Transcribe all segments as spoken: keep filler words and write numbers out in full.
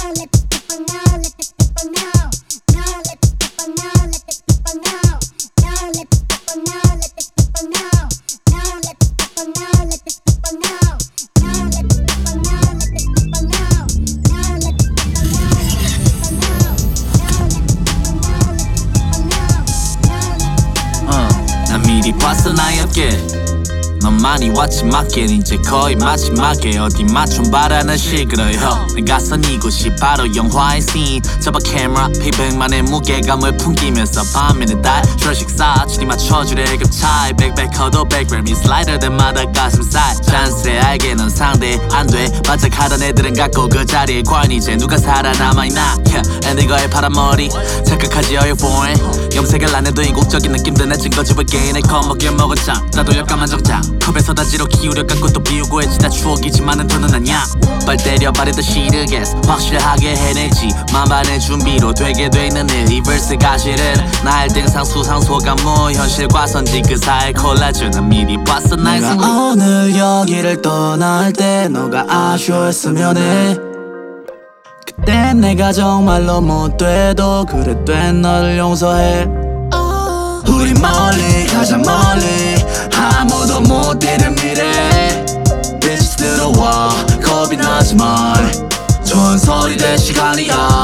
미리 봤어 나였게 넌 많이 왔지 맞게 이제 거의 마지막에 어디 맞춤 바라는 식으로요 내가 선 이곳이 바로 영화의 씬 잡아 카메라 피백만의 무게감을 풍기면서 밤에는 달 주식사 줄이 맞춰주래 급차에 백백커도 백그램이 슬라이더 때마다 가슴살 잔스레 알게 넌 상대 안돼 반짝하던 애들은 갖고 그 자리에 과연 이제 누가 살아남아있나 yeah. 앤디거의 파란머리 착각하지 are you foreign 염색을 안 해도 이국적인 느낌도 내 증거집을 게임에 겁먹여 먹었자 나도 약간만 적자 컵에 서다지로 기울여 갖고 또 비우고 해지다 추억이지만은 더는 아냐 빨 때려 바래도 시르겠어 확실하게 해내지 만반의 준비로 되게 되는 일 이 verse가 실은 나의 등상 수상 소감모 현실과 선지 그 사이 콜라주는 미리 봤어 나의 승리 내가 오늘 여기를 떠날 때 너가 아쉬워했으면 해 그땐 내가 정말로 못돼도 그랬던 너를 용서해 우리 멀리 가자 멀리 아무도 못 되는 미래 Bitch 들어와 겁이 나지 말 좋은 소리 될 시간이야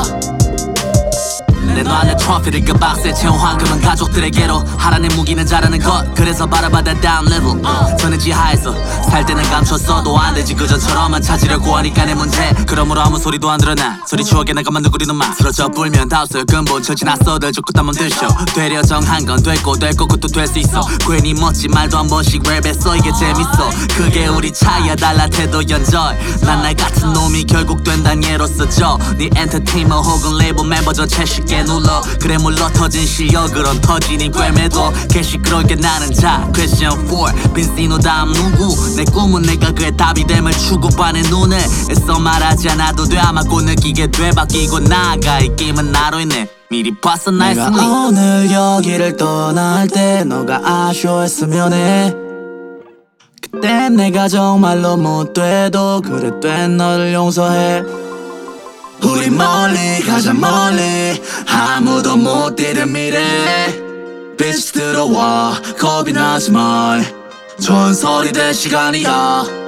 내 놔내 트로피를 그 박스에 채운 황금은 가족들에게로 하라는 무기는 잘하는 것 그래서 바라봐다 down level uh, 선의 지하에서 살 때는 감췄어도 안 되지 그전처럼만 찾으려고 하니까 내 문제 그러므로 아무 소리도 안 드러나 소리 추억에 내가만 누구리는 막 쓰러져 불면 다웃을 근본 처지났어들 좋고 땀은 들쇼 되려 정한 건 됐고 될 것도 될 수 있어 괜히 멋진 말도 한 번씩 랩했어 이게 재밌어 그게 우리 차이야 달라 태도 연절 난 날 같은 놈이 결국 된단 예로서 저네 엔터테인먼 혹은 레이블 멤버 전체 쉽게 눌러 그래 물러 터진 실력으론 터지니 꿰매도 개 시끄럽게 나는 자 Question four 빈시노 다음 누구 내 꿈은 내가 그의 답이 됨을 추구반의 눈을 애써 말하지 않아도 돼 아마 곧 느끼게 돼 바뀌고 나아가 이 게임은 나로 인해 미리 봤어 나의 내가 승리 오늘 여기를 떠날 때 너가 아쉬워했으면 해 그땐 내가 정말로 못돼도 그랬던 너를 용서해 우리 멀리 가자 멀리 아무도 못 되는 미래 Bitch 들어와 겁이 나지 말 좋은 소리 될 시간이야